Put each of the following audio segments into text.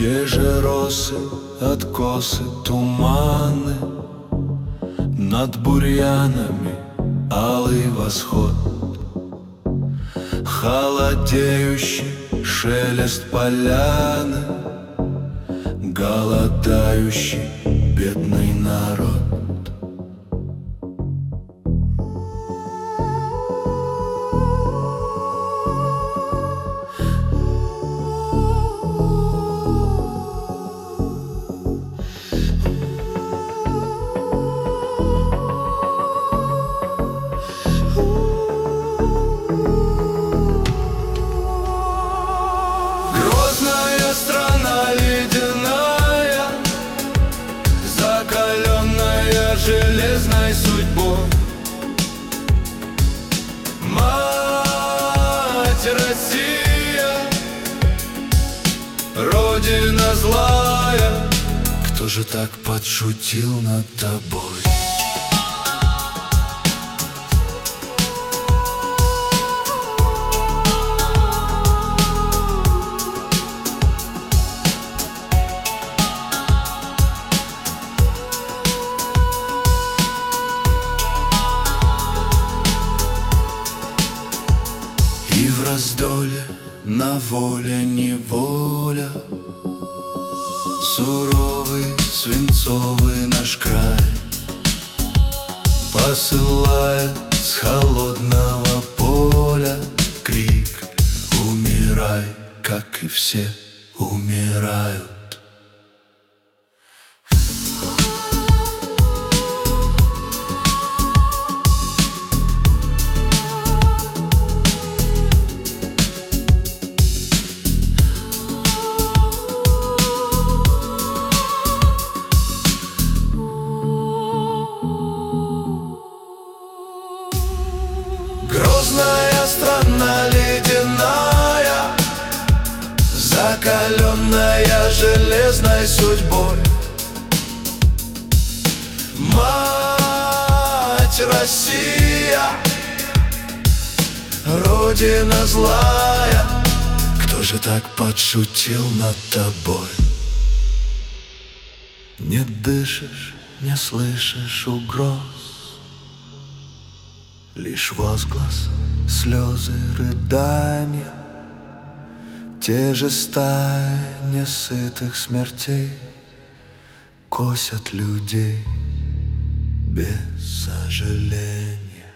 Те же росы, откосы, туманы, над бурьянами алый восход, холодеющий шелест поляны, голодающий бедный народ. Страна ледяная, закаленная железной судьбой. Мать Россия, Родина злая, кто же так подшутил над тобой? И в раздоле, на воле, неволя, суровый, свинцовый наш край посылает с холодного поля крик: умирай, как и все умирают. Грозная страна ледяная, закаленная железной судьбой. Мать Россия, Родина злая, кто же так подшутил над тобой? Не дышишь, не слышишь угроз, лишь возглас, слезы, рыдания, те же стаи несытых смертей косят людей без сожаления.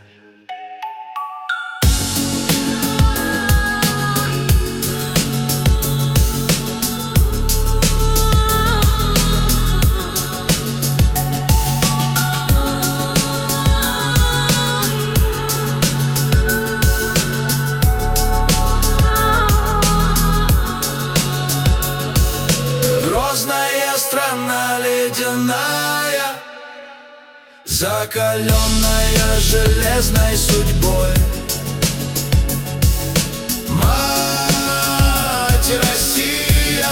Грозная страна ледяная, закаленная железной судьбой. Мать Россия,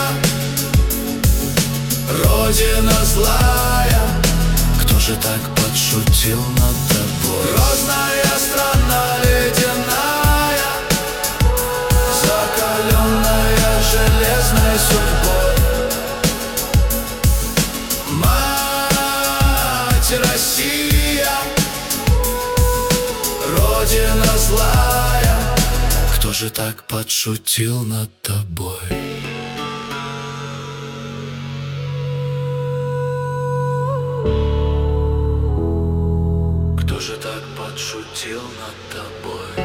Родина злая, кто же так подшутил над тобой? Грозная страна ледяная, закаленная железной судьбой. Россия, Родина злая, кто же так подшутил над тобой? Кто же так подшутил над тобой?